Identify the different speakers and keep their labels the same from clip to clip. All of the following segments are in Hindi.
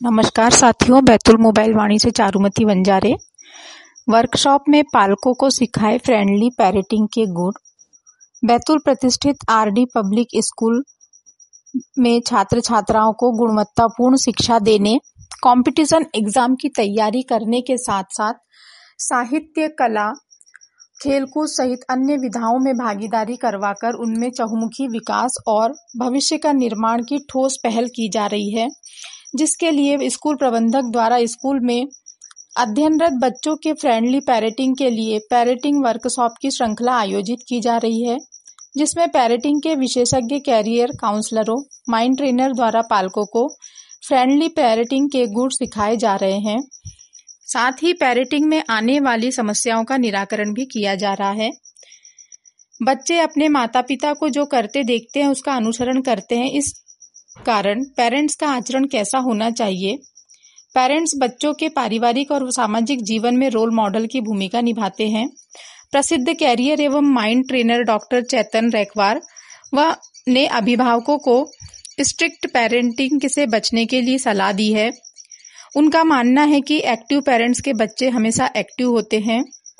Speaker 1: नमस्कार साथियों, बैतुल मोबाइल वाणी से चारुमती वंजारे। वर्कशॉप में पालकों को सिखाए फ्रेंडली पेरेंटिंग के गुण। बैतुल प्रतिष्ठित आरडी पब्लिक स्कूल में छात्र छात्राओं को गुणवत्तापूर्ण शिक्षा देने, कंपटीशन एग्जाम की तैयारी करने के साथ साथ साहित्य, कला, खेलकूद सहित अन्य विधाओं में भागीदारी करवाकर उनमें चहुमुखी विकास और भविष्य का निर्माण की ठोस पहल की जा रही है, जिसके लिए स्कूल प्रबंधक द्वारा स्कूल में अध्ययनरत बच्चों के फ्रेंडली पेरेंटिंग के लिए पेरेंटिंग वर्कशॉप की श्रृंखला आयोजित की जा रही है, जिसमें पेरेंटिंग के विशेषज्ञ, कैरियर काउंसलरों, माइंड ट्रेनर द्वारा पालकों को फ्रेंडली पेरेंटिंग के गुण सिखाए जा रहे हैं। साथ ही पेरेंटिंग में आने वाली समस्याओं का निराकरण भी किया जा रहा है। बच्चे अपने माता पिता को जो करते देखते हैं उसका अनुसरण करते हैं। इस कारण पेरेंट्स का आचरण कैसा होना चाहिए। पेरेंट्स बच्चों के पारिवारिक और सामाजिक जीवन में रोल मॉडल की भूमिका निभाते हैं। प्रसिद्ध कैरियर एवं mind trainer doctor Chetan Raikwar ने अभिभावकों को स्ट्रिक्ट पेरेंटिंग से बचने के लिए सलाह दी है। उनका मानना है कि एक्टिव पेरेंट्स के बच्चे हमेशा एक्टिव होते हैं।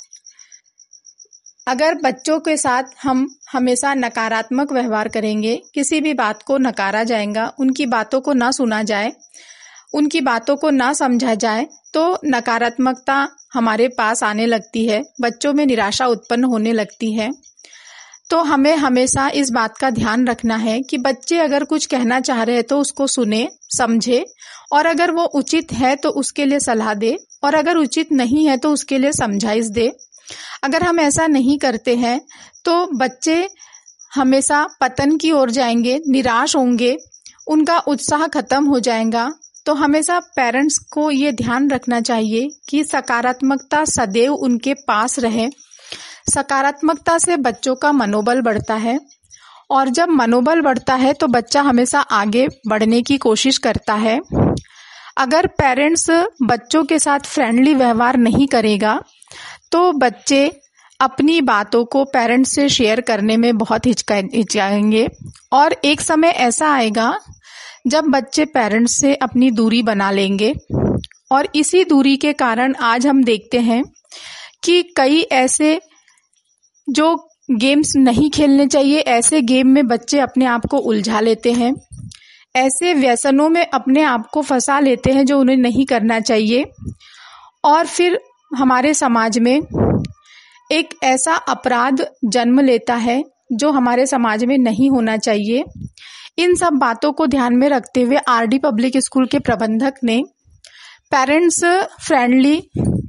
Speaker 1: अगर बच्चों के साथ हम हमेशा नकारात्मक व्यवहार करेंगे, किसी भी बात को नकारा जाएगा, उनकी बातों को ना सुना जाए, उनकी बातों को ना समझा जाए, तो नकारात्मकता हमारे पास आने लगती है, बच्चों में निराशा उत्पन्न होने लगती है। तो हमें हमेशा इस बात का ध्यान रखना है कि बच्चे अगर कुछ कहना चाह रहे हैं तो उसको सुने, समझे, और अगर वो उचित है तो उसके लिए सलाह दे, और अगर उचित नहीं है तो उसके लिए समझाइश दे। अगर हम ऐसा नहीं करते हैं तो बच्चे हमेशा पतन की ओर जाएंगे, निराश होंगे, उनका उत्साह खत्म हो जाएगा। तो हमेशा पेरेंट्स को ये ध्यान रखना चाहिए कि सकारात्मकता सदैव उनके पास रहे। सकारात्मकता से बच्चों का मनोबल बढ़ता है, और जब मनोबल बढ़ता है तो बच्चा हमेशा आगे बढ़ने की कोशिश करता है। अगर पेरेंट्स बच्चों के साथ फ्रेंडली व्यवहार नहीं करेगा तो बच्चे अपनी बातों को पेरेंट्स से शेयर करने में बहुत हिचकाएंगे, और एक समय ऐसा आएगा जब बच्चे पेरेंट्स से अपनी दूरी बना लेंगे। और इसी दूरी के कारण आज हम देखते हैं कि कई ऐसे जो गेम्स नहीं खेलने चाहिए, ऐसे गेम में बच्चे अपने आप को उलझा लेते हैं, ऐसे व्यसनों में अपने आप को फंसा लेते हैं जो उन्हें नहीं करना चाहिए। और फिर हमारे समाज में एक ऐसा अपराध जन्म लेता है जो हमारे समाज में नहीं होना चाहिए। इन सब बातों को ध्यान में रखते हुए आरडी पब्लिक स्कूल के प्रबंधक ने पेरेंट्स फ्रेंडली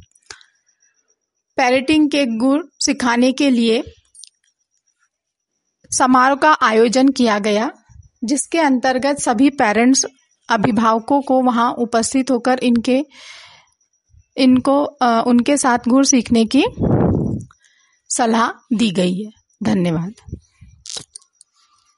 Speaker 1: पेरेंटिंग के गुण सिखाने के लिए समारोह का आयोजन किया गया, जिसके अंतर्गत सभी पेरेंट्स, अभिभावकों को वहां उपस्थित होकर उनके साथ गुण सीखने की सलाह दी गई है। धन्यवाद।